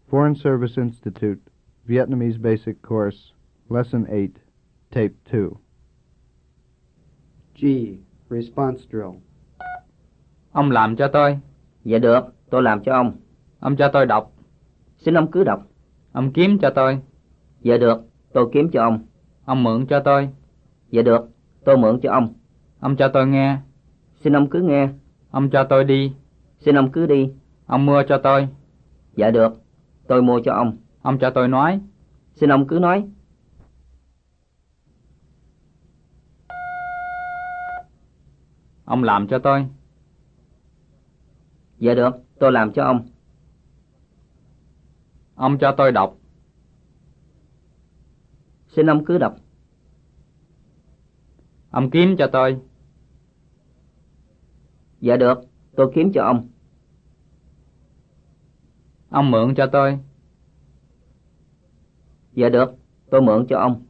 Foreign Service Institute, Vietnamese Basic Course, Lesson 8, Tape 2. G. Response Drill. Ông làm cho tôi. Dạ được, tôi làm cho ông. Ông cho tôi đọc. Xin ông cứ đọc. Ông kiếm cho tôi. Dạ được, tôi kiếm cho ông. Ông mượn cho tôi. Dạ được, tôi mượn cho ông. Ông cho tôi nghe. Xin ông cứ nghe. Ông cho tôi đi. Xin ông cứ đi. Ông mua cho tôi. Dạ được, tôi mua cho ông. Ông cho tôi nói. Xin ông cứ nói. Ông làm cho tôi. Dạ được, tôi làm cho ông. Ông cho tôi đọc. Xin ông cứ đọc. Ông kiếm cho tôi. Dạ được, tôi kiếm cho ông. Ông mượn cho tôi. Dạ được, tôi mượn cho ông.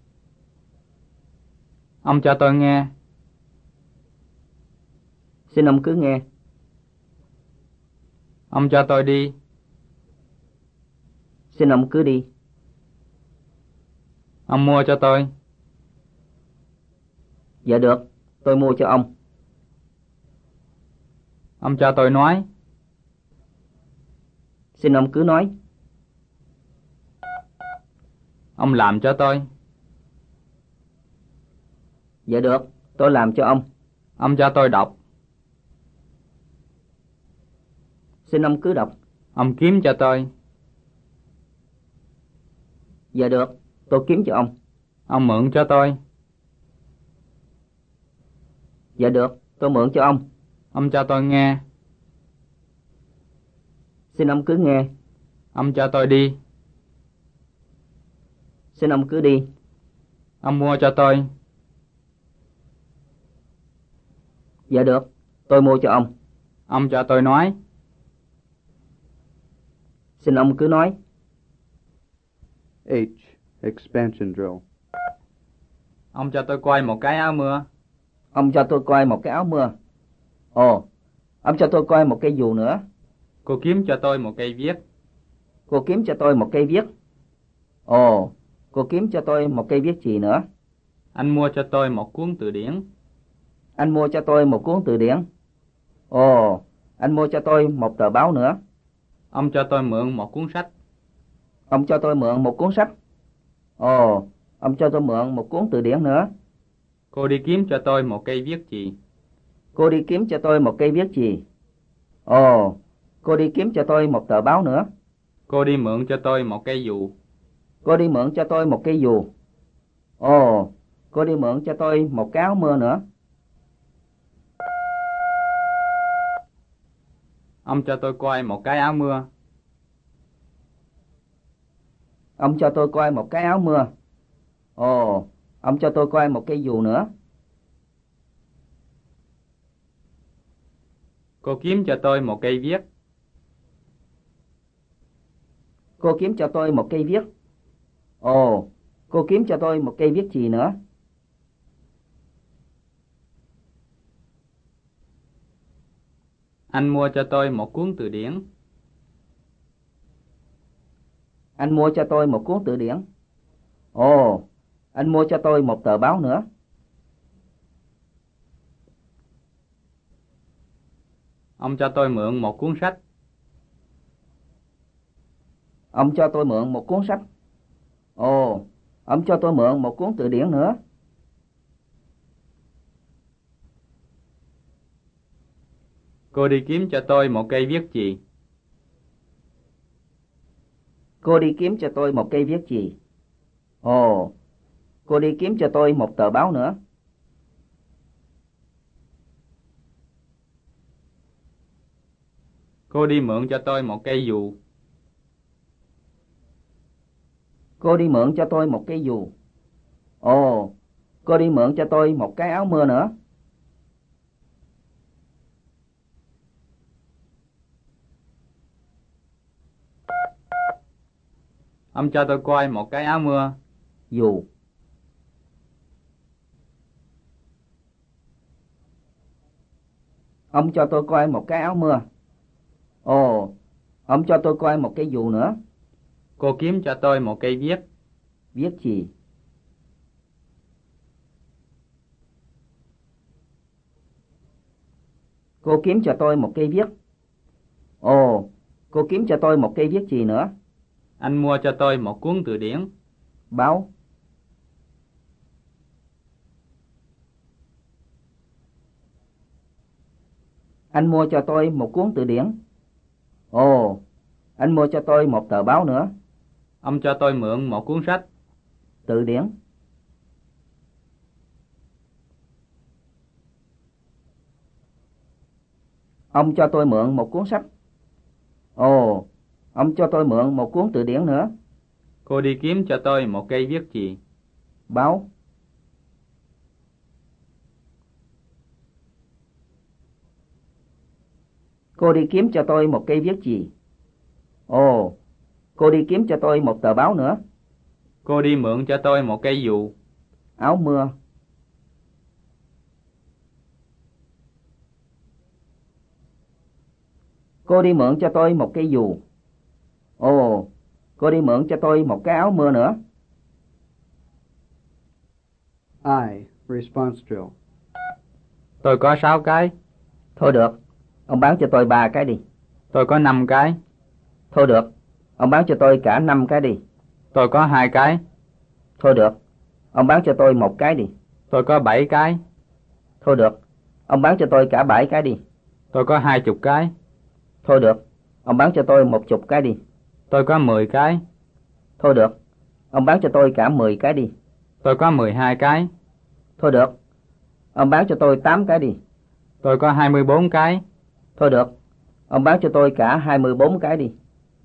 Ông cho tôi nghe. Xin ông cứ nghe. Ông cho tôi đi. Xin ông cứ đi. Ông mua cho tôi. Dạ được, tôi mua cho ông. Ông cho tôi nói. Xin ông cứ nói. Ông làm cho tôi. Dạ được, tôi làm cho ông. Ông cho tôi đọc. Xin ông cứ đọc. Ông kiếm cho tôi. Dạ được, tôi kiếm cho ông. Ông mượn cho tôi. Dạ được, tôi mượn cho ông. Ông cho tôi nghe. Xin ông cứ nghe. Ông cho tôi đi. Xin ông cứ đi. Ông mua cho tôi. Dạ được, tôi mua cho ông. Ông cho tôi nói. Xin ông cứ nói. H. Expansion Drill. Ông cho tôi coi một cái áo mưa. Ông cho tôi coi một cái áo mưa. Ồ, ông cho tôi coi một cây dù nữa. Cô kiếm cho tôi một cây viết. Cô kiếm cho tôi một cây viết. Ồ, cô kiếm cho tôi một cây viết chì nữa. Anh mua cho tôi một cuốn từ điển. Anh mua cho tôi một cuốn từ điển. Ồ, anh mua cho tôi một tờ báo nữa. Ông cho tôi mượn một cuốn sách. Ông cho tôi mượn một cuốn sách. Ồ, ông cho tôi mượn một cuốn từ điển nữa. Cô đi kiếm cho tôi một cây viết chì. Cô đi kiếm cho tôi một cây viết chì. Ồ, cô đi kiếm cho tôi một tờ báo nữa. Cô đi mượn cho tôi một cây dù. Cô đi mượn cho tôi một cây dù. Ồ, cô đi mượn cho tôi một cái áo mưa nữa. Ông cho tôi coi một cái áo mưa. Ông cho tôi coi một cái áo mưa. Ồ, ông cho tôi coi một cây dù nữa. Cô kiếm cho tôi một cây viết. Cô kiếm cho tôi một cây viết. Ồ, cô kiếm cho tôi một cây viết chì nữa. Anh mua cho tôi một cuốn từ điển. Anh mua cho tôi một cuốn từ điển. Ồ, anh mua cho tôi một tờ báo nữa. Ông cho tôi mượn một cuốn sách. Ông cho tôi mượn một cuốn sách. Ồ, ông cho tôi mượn một cuốn từ điển nữa. Cô đi kiếm cho tôi một cây viết chì. Cô đi kiếm cho tôi một cây viết chì. Ồ, cô đi kiếm cho tôi một tờ báo nữa. Cô đi mượn cho tôi một cây dù. Cô đi mượn cho tôi một cây dù. Ồ, cô đi mượn cho tôi một cái áo mưa nữa. Ông cho tôi coi một cái áo mưa. Dù. Ông cho tôi coi một cái áo mưa. Ồ, ông cho tôi coi một cái dù nữa. Cô kiếm cho tôi một cây viết. Viết gì? Cô kiếm cho tôi một cây viết. Ồ, cô kiếm cho tôi một cây viết gì nữa? Anh mua cho tôi một cuốn từ điển. Báo. Anh mua cho tôi một cuốn từ điển. Ồ, anh mua cho tôi một tờ báo nữa. Ông cho tôi mượn một cuốn sách. Từ điển. Ông cho tôi mượn một cuốn sách. Ồ, ông cho tôi mượn một cuốn từ điển nữa. Cô đi kiếm cho tôi một cây viết chì. Báo. Cô đi kiếm cho tôi một cây viết gì? Ồ, cô đi kiếm cho tôi một tờ báo nữa. Cô đi mượn cho tôi một cây dù. Áo mưa. Cô đi mượn cho tôi một cây dù. Ồ, cô đi mượn cho tôi một cái áo mưa nữa. I. Response drill. Tôi có 6 cái. Thôi được, ông bán cho tôi 3 cái đi. Tôi có 5 cái. Thôi được, ông bán cho tôi cả 5 cái đi. Tôi có 2 cái. Thôi được, ông bán cho tôi 1 cái đi. Tôi có 7 cái. Thôi được, ông bán cho tôi cả 7 cái đi. Tôi có 20 cái. Thôi được, ông bán cho tôi 10 cái đi. Tôi có 10 cái. Thôi được, ông bán cho tôi cả 10 cái đi. Tôi có 12 cái. Thôi được, ông bán cho tôi 8 cái đi. Tôi có 24 cái. Thôi được, ông bán cho tôi cả 24 cái đi.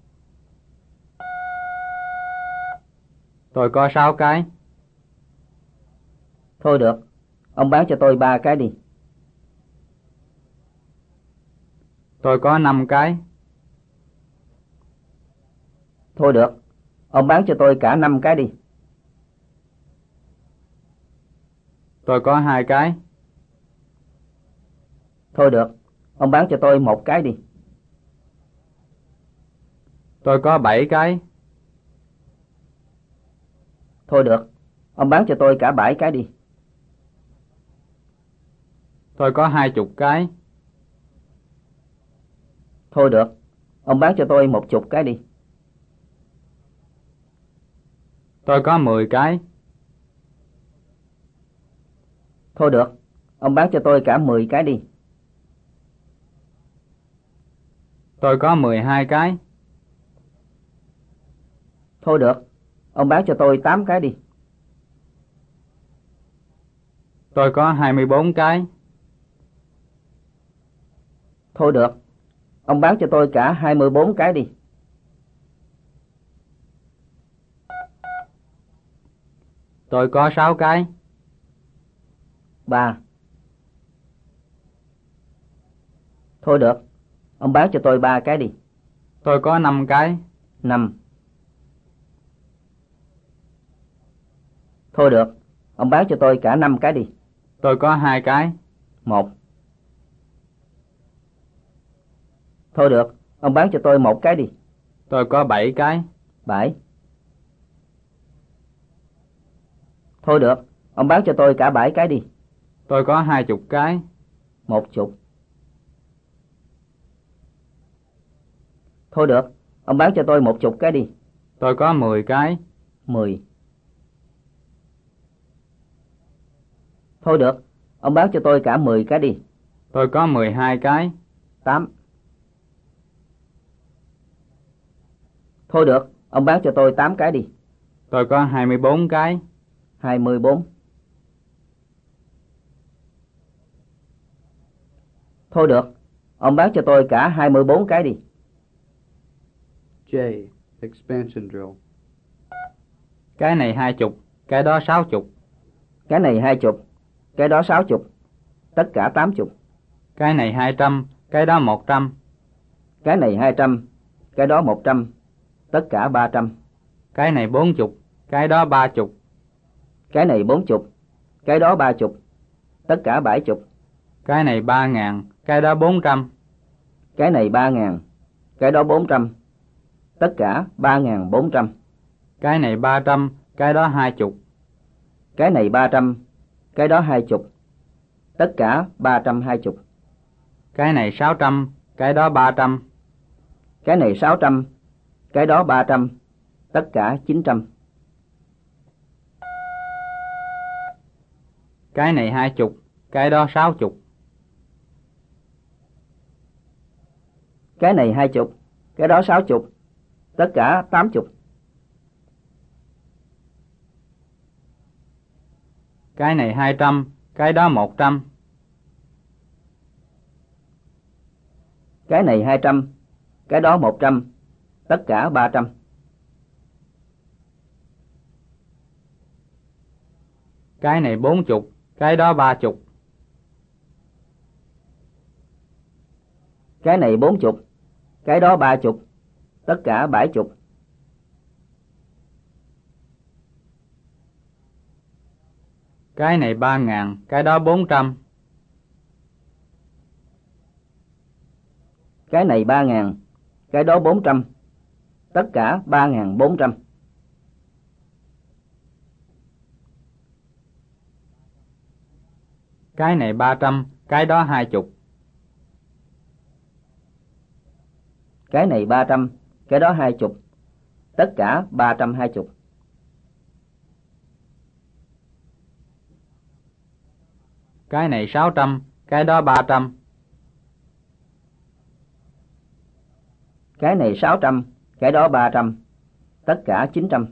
Tôi có 6 cái. Thôi được, ông bán cho tôi 3 cái đi. Tôi có 5 cái. Thôi được, ông bán cho tôi cả 5 cái đi. Tôi có 2 cái. Thôi được, ông bán cho tôi 1 cái đi. Tôi có 7 cái. Thôi được, ông bán cho tôi cả 7 cái đi. Tôi có 20 cái. Thôi được, ông bán cho tôi 10 cái đi. Tôi có 10 cái. Thôi được, ông bán cho tôi cả 10 cái đi. Tôi có 12 cái. Thôi được, ông bán cho tôi 8 cái đi. Tôi có 24 cái. Thôi được, ông bán cho tôi cả 24 cái đi. Tôi có 6 cái. 3. Thôi được, ông bán cho tôi 3 cái đi. Tôi có 5 cái. 5. Thôi được, ông bán cho tôi cả 5 cái đi. Tôi có 2 cái. 1. Thôi được, ông bán cho tôi 1 cái đi. Tôi có 7 cái. 7. Thôi được, ông bán cho tôi cả 7 cái đi. Tôi có 20 cái. 10. Thôi được, ông bán cho tôi 10 cái đi. Tôi có 10 cái. 10. Thôi được, ông bán cho tôi cả 10 cái đi. Tôi có 12 cái. 8. Thôi được, ông bán cho tôi 8 cái đi. Tôi có 24 cái. 24. Thôi được, ông bán cho tôi cả 24 cái đi. J. Expansion drill. Cái này 20, cái đó 60. Cái này 20, cái đó 60, tất cả 80. Cái này 200, cái đó 100. Cái này 200, cái đó 100, tất cả 300. Cái này 40, cái đó 30. Cái này 40, cái đó 30, tất cả 70. Cái này 3.000, cái đó 400. Cái này 3.000, cái đó 400, tất cả 3.400. Cái này 300, cái đó 20. Cái này 300, cái đó 20, tất cả 320. Cái này 600, cái đó 300. Cái này 600, cái đó 300, tất cả 900. Cái này 20, cái đó 60. Cái này 20, cái đó 60, tất cả 80. Cái này 200, cái đó 100. Cái này 200, cái đó 100, tất cả 300. Cái này 40, cái đó 30. Cái này 40, cái đó 30, tất cả 70. Cái này 3.000, cái đó 400. Cái này 3.000, cái đó 400, tất cả 3.400. Cái này 300, cái đó 20. Cái này 300, cái đó 20, tất cả 320. Cái này 600, cái đó 300. Cái này 600, cái đó 300, tất cả 900.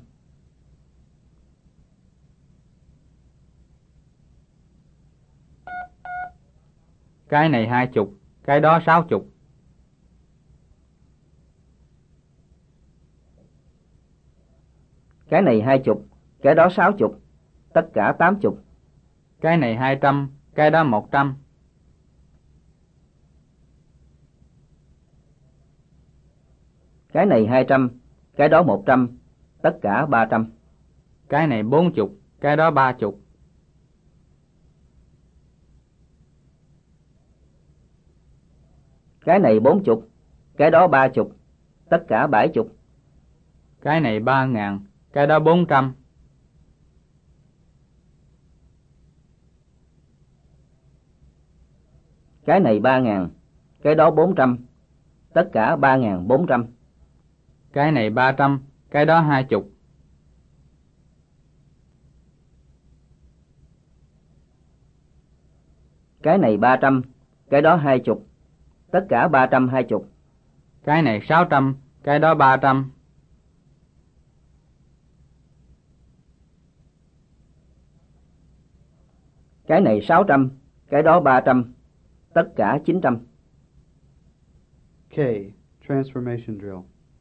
Cái này 20, cái đó 60. Cái này 20, cái đó 60, tất cả 80. Cái này 200, cái đó 100. Cái này 200, cái đó 100, tất cả 300. Cái này 40, cái đó 30. Cái này 40, cái đó 30, tất cả 70. Cái này 3.000, cái đó 400. Cái này 3.000, cái đó 400, tất cả 3.400. Cái này 300, cái đó 20. Cái này 300, cái đó 20, tất cả 320. Cái này 600, cái đó 300. Cái này 600, cái đó 300, tất cả 900. K. Transformation drill.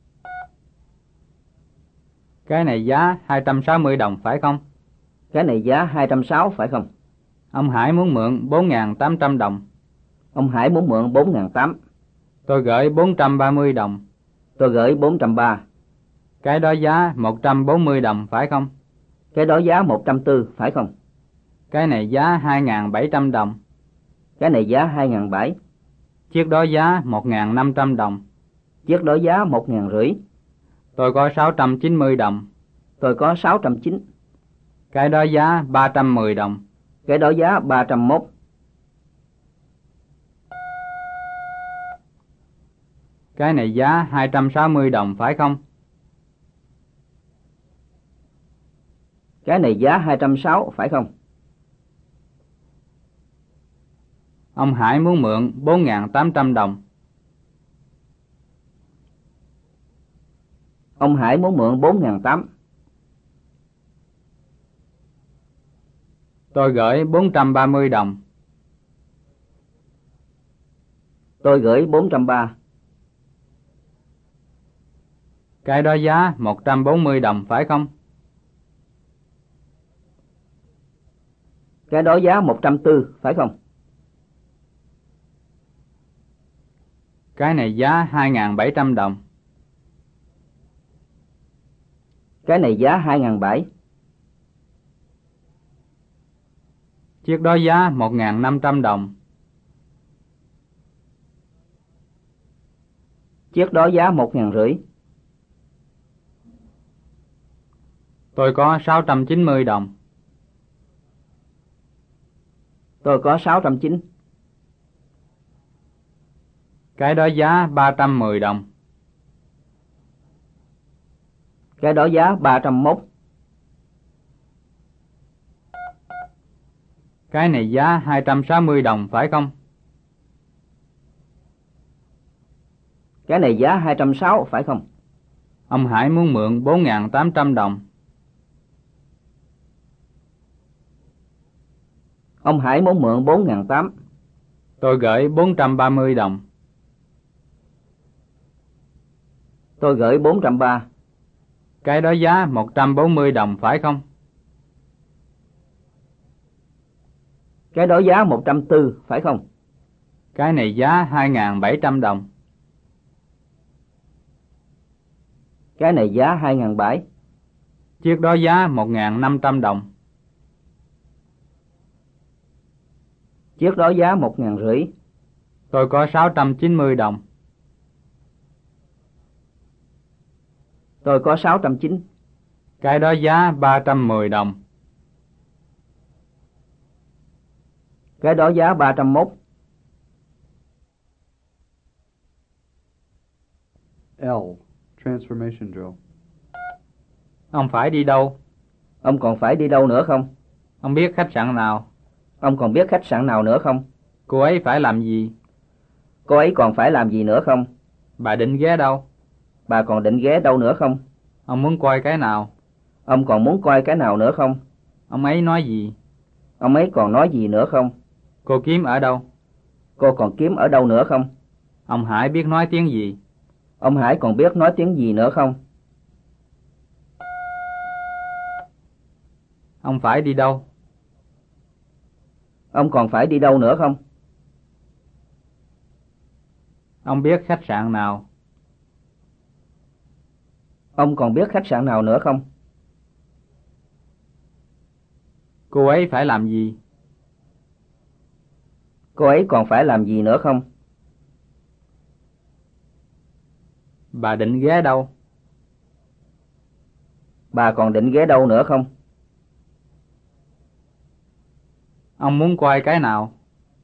Cái này giá 260 đồng phải không? Cái này giá 260 phải không? Ông Hải muốn mượn 4.800 đồng. Ông Hải muốn mượn 4.800. Tôi gửi 430 đồng. Tôi gửi 430. Cái đó giá 140 đồng phải không? Cái đó giá 140 phải không? Cái này giá 2.700 đồng. Cái này giá 2.700. Chiếc đó giá 1.500 đồng. Chiếc đó giá 1.500. Tôi có 690 đồng. Tôi có 690. Cái đó giá 310 đồng. Cái đó giá 301. Cái này giá 260 đồng phải không? Cái này giá 260 phải không? Ông Hải muốn mượn 4.800 đồng. Ông Hải muốn mượn 4.800. Tôi gửi 430 đồng. Tôi gửi 430. Cái đó giá 140 đồng phải không? Cái đó giá 140 phải không? Cái này giá 2.700 đồng. Cái này giá 2.700. Chiếc đó giá 1.500 đồng. Chiếc đó giá 1.500. Tôi có 690 đồng. Tôi có 690. Cái đó giá 310 đồng. Cái đó giá 301. Cái này giá 260 đồng phải không? Cái này giá 260 phải không? Ông Hải muốn mượn 4.800 đồng. Ông Hải muốn mượn 4.800. Tôi gửi 430 đồng. Tôi gửi 430. Cái đó giá 140 đồng phải không? Cái đó giá 140 phải không? Cái này giá 2.700 đồng. Cái này giá 2.700. Chiếc đó giá 1.500 đồng. Chiếc đó giá 1.500. Tôi có 690 đồng. Tôi có 690. Cái đó giá 310 đồng. Cái đó giá 301. L. Transformation drill. Ông phải đi đâu? Ông còn phải đi đâu nữa không? Ông biết khách sạn nào? Ông còn biết khách sạn nào nữa không? Cô ấy phải làm gì? Cô ấy còn phải làm gì nữa không? Bà định ghé đâu? Bà còn định ghé đâu nữa không? Ông muốn coi cái nào? Ông còn muốn coi cái nào nữa không? Ông ấy nói gì? Ông ấy còn nói gì nữa không? Cô kiếm ở đâu? Cô còn kiếm ở đâu nữa không? Ông Hải biết nói tiếng gì? Ông Hải còn biết nói tiếng gì nữa không? Ông phải đi đâu? Ông còn phải đi đâu nữa không? Ông biết khách sạn nào? Ông còn biết khách sạn nào nữa không? Cô ấy phải làm gì? Cô ấy còn phải làm gì nữa không? Bà định ghé đâu? Bà còn định ghé đâu nữa không? Ông muốn coi cái nào?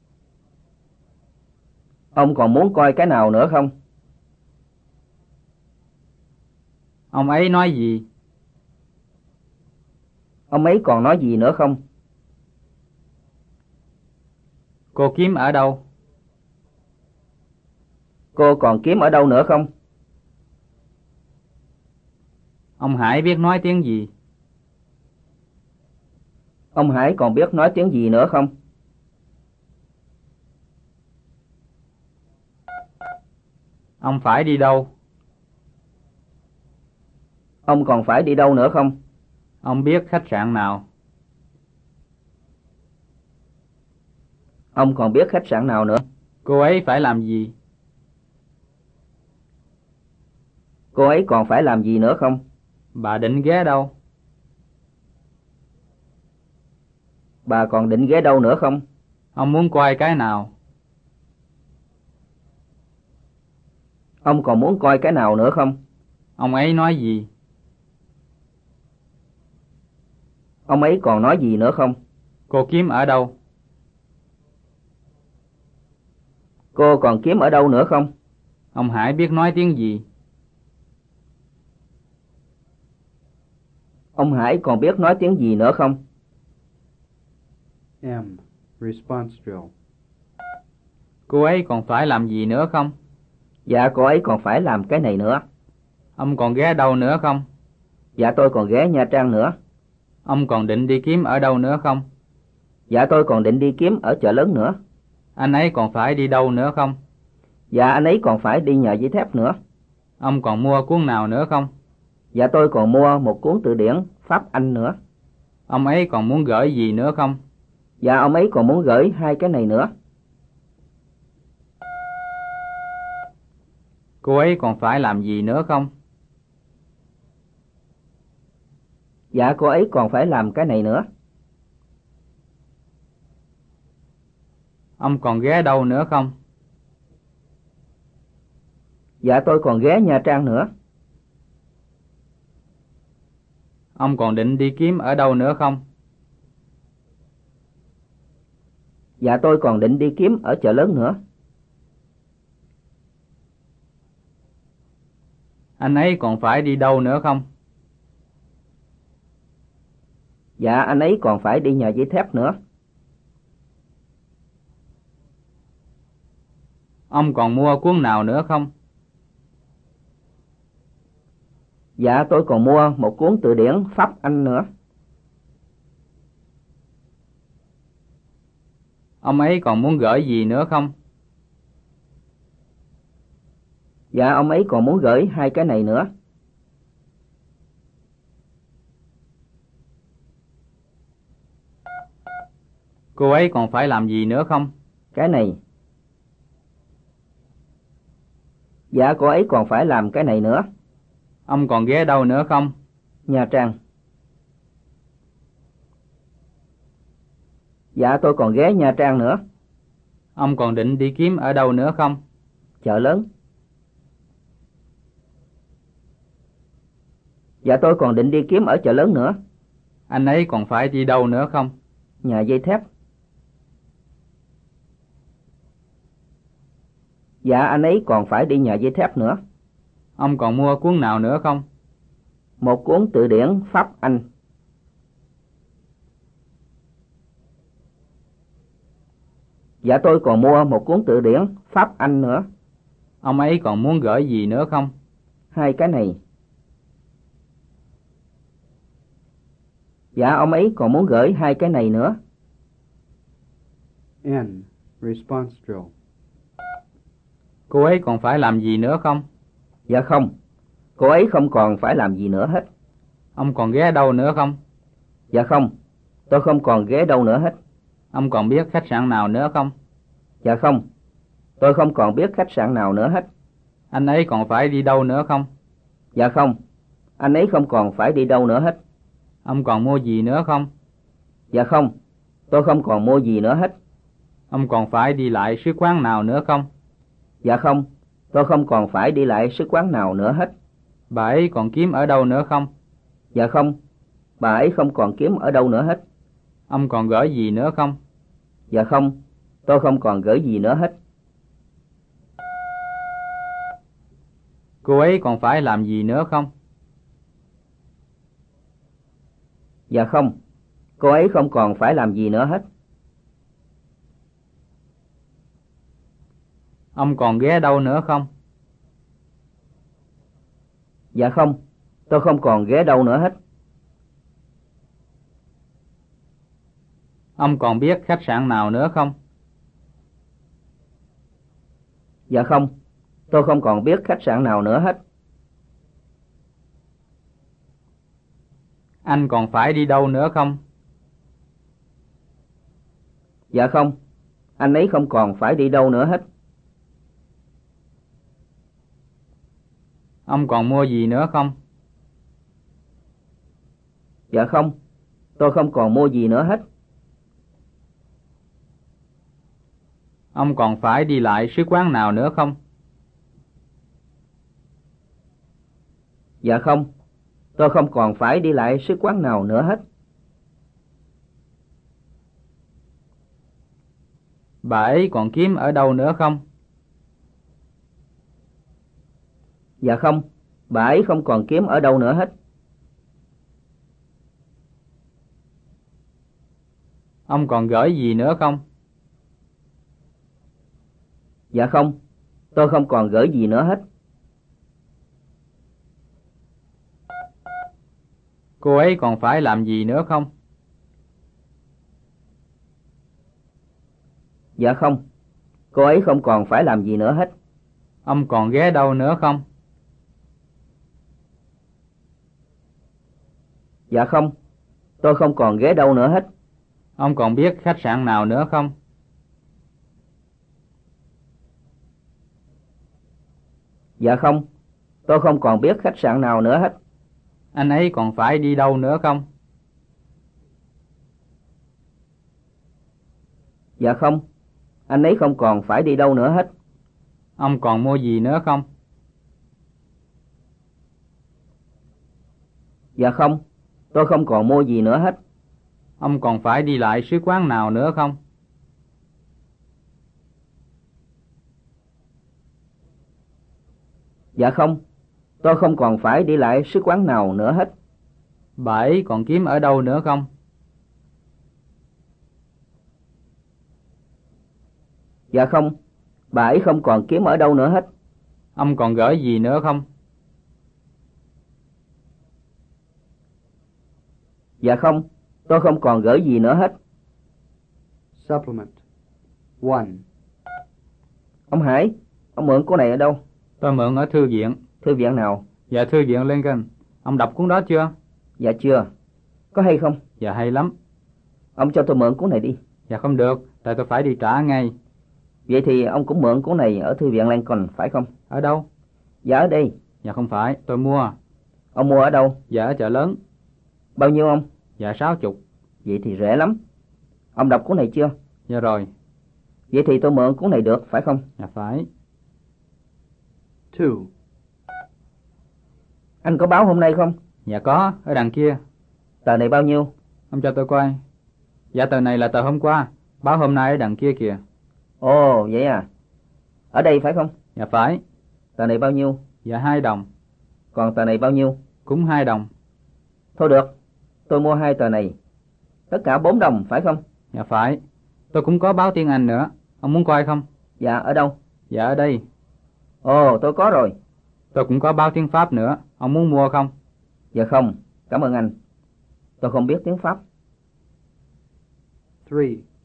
Ông còn muốn coi cái nào nữa không? Ông ấy nói gì? Ông ấy còn nói gì nữa không? Cô kiếm ở đâu? Cô còn kiếm ở đâu nữa không? Ông Hải biết nói tiếng gì? Ông Hải còn biết nói tiếng gì nữa không? Ông phải đi đâu? Ông còn phải đi đâu nữa không? Ông biết khách sạn nào? Ông còn biết khách sạn nào nữa? Cô ấy phải làm gì? Cô ấy còn phải làm gì nữa không? Bà định ghé đâu? Bà còn định ghé đâu nữa không? Ông muốn coi cái nào? Ông còn muốn coi cái nào nữa không? Ông ấy nói gì? Ông ấy còn nói gì nữa không? Cô kiếm ở đâu? Cô còn kiếm ở đâu nữa không? Ông Hải biết nói tiếng gì? Ông Hải còn biết nói tiếng gì nữa không? M. Response drill. Cô ấy còn phải làm gì nữa không? Dạ cô ấy còn phải làm cái này nữa. Ông còn ghé đâu nữa không? Dạ tôi còn ghé Nha Trang nữa. Ông còn định đi kiếm ở đâu nữa không? Dạ tôi còn định đi kiếm ở chợ lớn nữa. Anh ấy còn phải đi đâu nữa không? Dạ anh ấy còn phải đi nhờ giấy thép nữa. Ông còn mua cuốn nào nữa không? Dạ tôi còn mua một cuốn từ điển Pháp Anh nữa. Ông ấy còn muốn gửi gì nữa không? Dạ ông ấy còn muốn gửi hai cái này nữa. Cô ấy còn phải làm gì nữa không? Dạ cô ấy còn phải làm cái này nữa. Ông còn ghé đâu nữa không? Dạ tôi còn ghé Nha Trang nữa. Ông còn định đi kiếm ở đâu nữa không? Dạ tôi còn định đi kiếm ở chợ lớn nữa. Anh ấy còn phải đi đâu nữa không? Dạ anh ấy còn phải đi nhà giấy thép nữa. Ông còn mua cuốn nào nữa không? Dạ tôi còn mua một cuốn từ điển Pháp Anh nữa. Ông ấy còn muốn gửi gì nữa không? Dạ ông ấy còn muốn gửi 2 cái này nữa. Cô ấy còn phải làm gì nữa không? Cái này. Dạ cô ấy còn phải làm cái này nữa. Ông còn ghé đâu nữa không? Nha Trang. Dạ tôi còn ghé Nha Trang nữa. Ông còn định đi kiếm ở đâu nữa không? Chợ lớn. Dạ tôi còn định đi kiếm ở chợ lớn nữa. Anh ấy còn phải đi đâu nữa không? Nhà dây thép. Dạ anh ấy còn phải đi nhà dây thép nữa. Ông còn mua cuốn nào nữa không? Một cuốn từ điển Pháp Anh. Dạ tôi còn mua một cuốn từ điển Pháp Anh nữa. Ông ấy còn muốn gửi gì nữa không? 2 cái này. Dạ ông ấy còn muốn gửi 2 cái này nữa. N. Response drill. Cô ấy còn phải làm gì nữa không? Dạ không. Cô ấy không còn phải làm gì nữa hết. Ông còn ghé đâu nữa không? Dạ không. Tôi không còn ghé đâu nữa hết. Ông còn biết khách sạn nào nữa không? Dạ không. Tôi không còn biết khách sạn nào nữa hết. Anh ấy còn phải đi đâu nữa không? Dạ không. Anh ấy không còn phải đi đâu nữa hết. Ông còn mua gì nữa không? Dạ không. Tôi không còn mua gì nữa hết. Ông còn phải đi lại sứ quán nào nữa không? Dạ không. Tôi không còn phải đi lại sứ quán nào nữa hết. Bà ấy còn kiếm ở đâu nữa không? Dạ không. Bà ấy không còn kiếm ở đâu nữa hết. Ông còn gửi gì nữa không? Dạ không. Tôi không còn gửi gì nữa hết. Cô ấy còn phải làm gì nữa không? Dạ không. Cô ấy không còn phải làm gì nữa hết. Ông còn ghé đâu nữa không? Dạ không. Tôi không còn ghé đâu nữa hết. Ông còn biết khách sạn nào nữa không? Dạ không. Tôi không còn biết khách sạn nào nữa hết. Anh còn phải đi đâu nữa không? Dạ không. Anh ấy không còn phải đi đâu nữa hết. Ông còn mua gì nữa không? Dạ không. Tôi không còn mua gì nữa hết. Ông còn phải đi lại sứ quán nào nữa không? Dạ không. Tôi không còn phải đi lại sứ quán nào nữa hết. Bà ấy còn kiếm ở đâu nữa không? Dạ không. Bà ấy không còn kiếm ở đâu nữa hết. Ông còn gửi gì nữa không? Dạ không. Tôi không còn gửi gì nữa hết. Cô ấy còn phải làm gì nữa không? Dạ không. Cô ấy không còn phải làm gì nữa hết. Ông còn ghé đâu nữa không? Dạ không. Tôi không còn ghé đâu nữa hết. Ông còn biết khách sạn nào nữa không? Dạ không. Tôi không còn biết khách sạn nào nữa hết. Anh ấy còn phải đi đâu nữa không? Dạ không. Anh ấy không còn phải đi đâu nữa hết. Ông còn mua gì nữa không? Dạ không. Tôi không còn mua gì nữa hết. Ông còn phải đi lại sứ quán nào nữa không? Dạ không, tôi không còn phải đi lại sứ quán nào nữa hết. Bà ấy còn kiếm ở đâu nữa không? Dạ không, bà ấy không còn kiếm ở đâu nữa hết. Ông còn gửi gì nữa không? Dạ không, tôi không còn gửi gì nữa hết. Supplement. 1. Ông Hải, ông mượn cuốn này ở đâu? Tôi mượn ở thư viện. Thư viện nào? Dạ thư viện Lincoln. Ông đọc cuốn đó chưa? Dạ chưa. Có hay không? Dạ hay lắm. Ông cho tôi mượn cuốn này đi. Dạ không được, tại tôi phải đi trả ngay. Vậy thì ông cũng mượn cuốn này ở thư viện Lincoln phải không? Ở đâu? Dạ ở đây. Dạ không phải, tôi mua. Ông mua ở đâu? Dạ ở chợ lớn. Bao nhiêu ông? Dạ 60. Vậy thì rẻ lắm. Ông đọc cuốn này chưa? Dạ rồi. Vậy thì tôi mượn cuốn này được phải không? Dạ phải. 2. Anh có báo hôm nay không? Dạ có, ở đằng kia. Tờ này bao nhiêu? Ông cho tôi coi. Dạ tờ này là tờ hôm qua, báo hôm nay ở đằng kia kìa. Ồ, vậy à. Ở đây phải không? Dạ phải. Tờ này bao nhiêu? Dạ 2 đồng. Còn tờ này bao nhiêu? Cũng 2 đồng. Thôi được, tôi mua 2 tờ này. Tất cả 4 đồng phải không? Dạ phải. Tôi cũng có báo tiếng Anh nữa. Ông muốn coi không? Dạ ở đâu? Dạ ở đây. Ồ, tôi có rồi. Tôi cũng có báo tiếng Pháp nữa. Ông muốn mua không? Dạ không, cảm ơn anh. Tôi không biết tiếng Pháp. 3.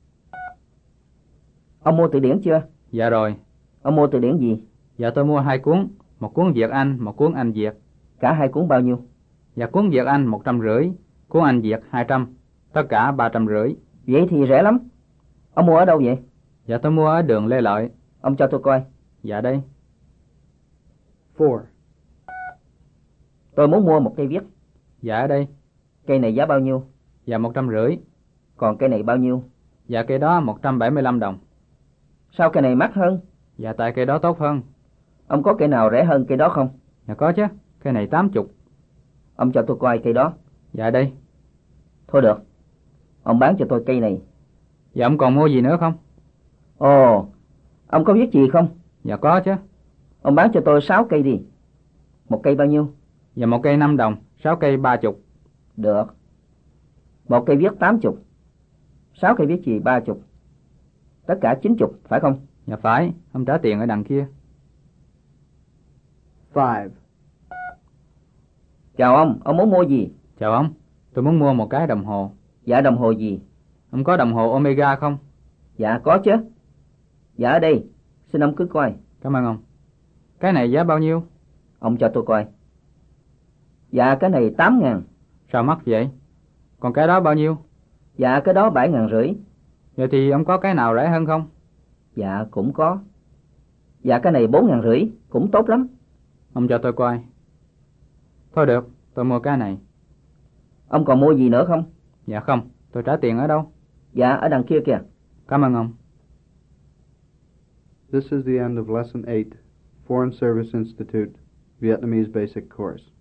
Ông mua từ điển chưa? Dạ rồi. Ông mua từ điển gì? Dạ tôi mua 2 cuốn. Một cuốn Việt Anh, một cuốn Anh Việt. Cả 2 cuốn bao nhiêu? Dạ cuốn Việt Anh 150, cuốn Anh Việt 200. Tất cả 350. Vậy thì rẻ lắm. Ông mua ở đâu vậy? Dạ tôi mua ở đường Lê Lợi. Ông cho tôi coi. Dạ đây. 4. Tôi muốn mua một cây viết. Dạ ở đây. Cây này giá bao nhiêu? Dạ 150. Còn cây này bao nhiêu? Dạ cây đó 175 đồng. Sao cây này mắc hơn? Dạ tại cây đó tốt hơn. Ông có cây nào rẻ hơn cây đó không? Dạ có chứ. Cây này 80. Ông cho tôi coi cây đó. Dạ đây. Thôi được. Ông bán cho tôi cây này. Dạ ông còn mua gì nữa không? Ồ, ông có viết gì không? Dạ có chứ. Ông bán cho tôi 6 cây đi. Một cây bao nhiêu? Dạ một cây 5 đồng, 6 cây 30. Được. Một cây viết 80. 6 cây viết gì 30. Tất cả 90 phải không? Dạ phải, ông trả tiền ở đằng kia. 5. Chào ông muốn mua gì? Chào ông, tôi muốn mua một cái đồng hồ. Dạ đồng hồ gì? Ông có đồng hồ Omega không? Dạ có chứ. Dạ ở đây, xin ông cứ coi. Cảm ơn ông. Cái này giá bao nhiêu? Ông cho tôi coi. Dạ cái này 8.000. Sao mắc vậy? Còn cái đó bao nhiêu? Dạ cái đó 7.500. Vậy thì ông có cái nào rẻ hơn không? Dạ cũng có. Dạ cái này 4.500, cũng tốt lắm. Ông cho tôi coi. Thôi được, tôi mua cái này. Ông còn mua gì nữa không? Dạ không, tôi trả tiền ở đâu? Dạ ở đằng kia kìa. Cảm ơn ông. This is the end of Lesson 8, Foreign Service Institute, Vietnamese Basic Course.